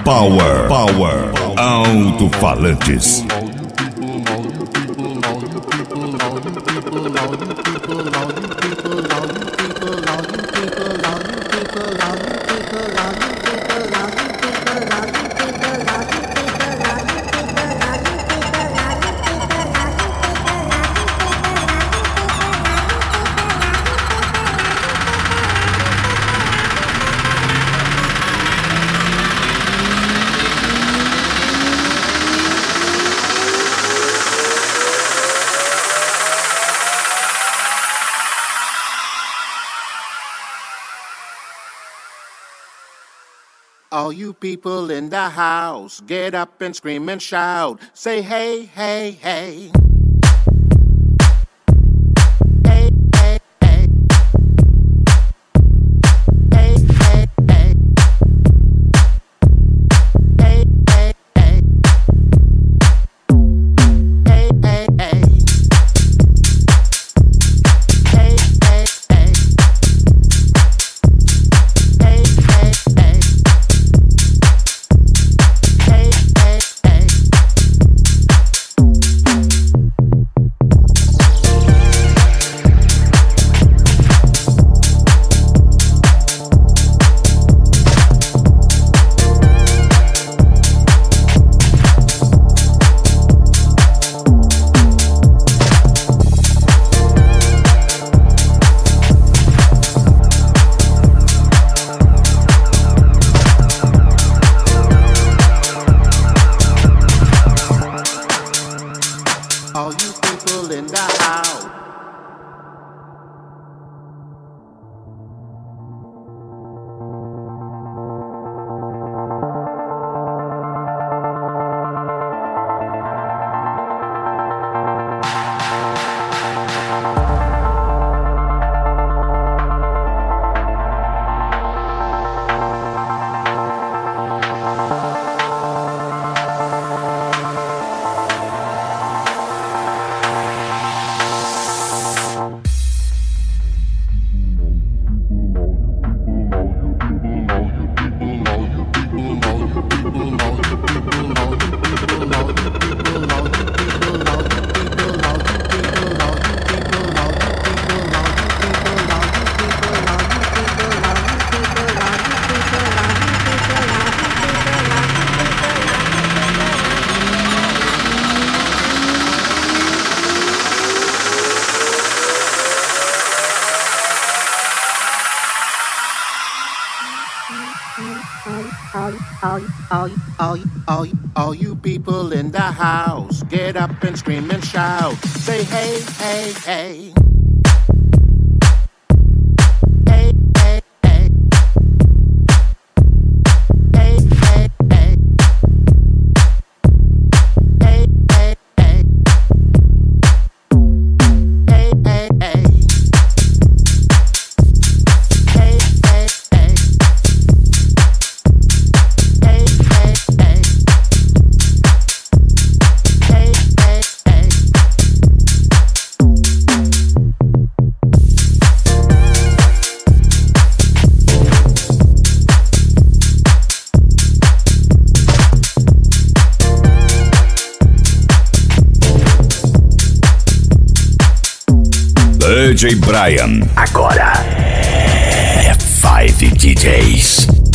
Power. Alto-falantes. All you people in the house, get up and scream and shout. Say hey, hey, hey. Hey, hey, hey. Hey, hey, hey. Hey, hey, hey. Hey, hey, hey. Hey, hey, hey. Hey, hey, hey. All you people in the house. All you people in the house, get up and scream and shout. Say hey, hey, hey. Hey, hey, hey. Hey, hey, hey. Hey, hey, hey. Hey, hey, hey. Hey, hey, hey. Hey, hey, hey. Hey, hey, hey. DJ Brian. Agora é Five DJs.